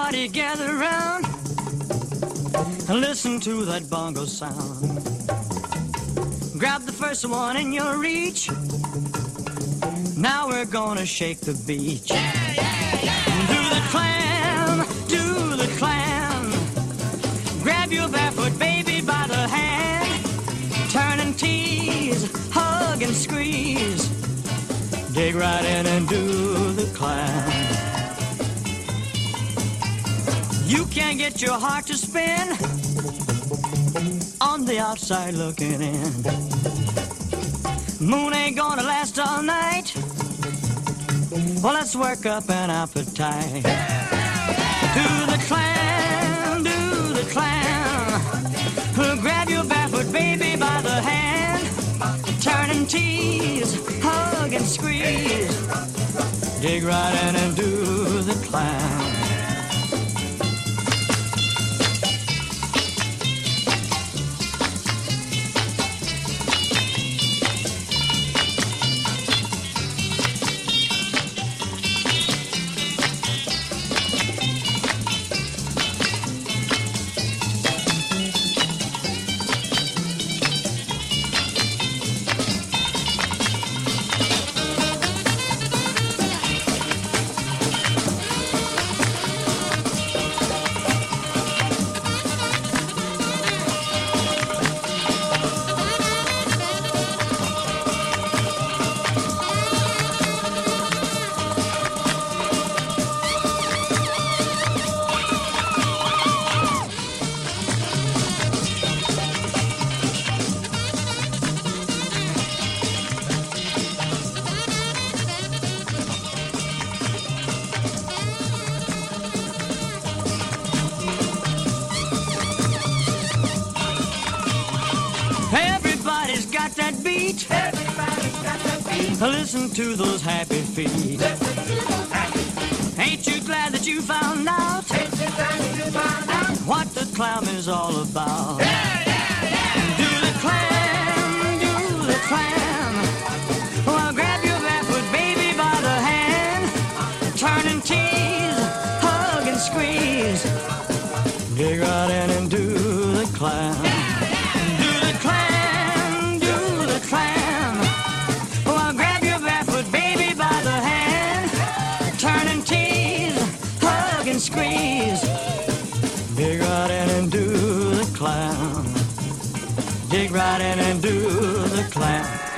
Everybody gather around and listen to that bongo sound. Grab the first one in your reach. Now we're gonna shake the beach. Yeah, yeah, yeah. Do the clam, do the clam. Grab your barefoot baby by the hand. Turn and tease, hug and squeeze. Dig right in and do the clam. You can't get your heart to spin on the outside looking in. Moon ain't gonna last all night. Well, let's work up an appetite. Do the clam, do the clam. Grab your barefoot baby by the hand. Turn and tease, hug and squeeze. Dig right in and do the clam. Everybody's got that beat. Everybody's got that beat. Listen to those happy feet. Listen to those happy feet. Ain't you glad that you found out Ain't you glad that you found out what the clam is all about? Yeah, yeah, yeah. Do the clam, do the clam. Well, grab your barefoot baby by the hand. Turn and tease, hug and squeeze. Dig right in and do the clam. Do the clam, do the clam. Well, grab your barefoot baby by the hand. Turn and tease, hug and squeeze. Dig right in and do the clam. Dig right in and do the clam.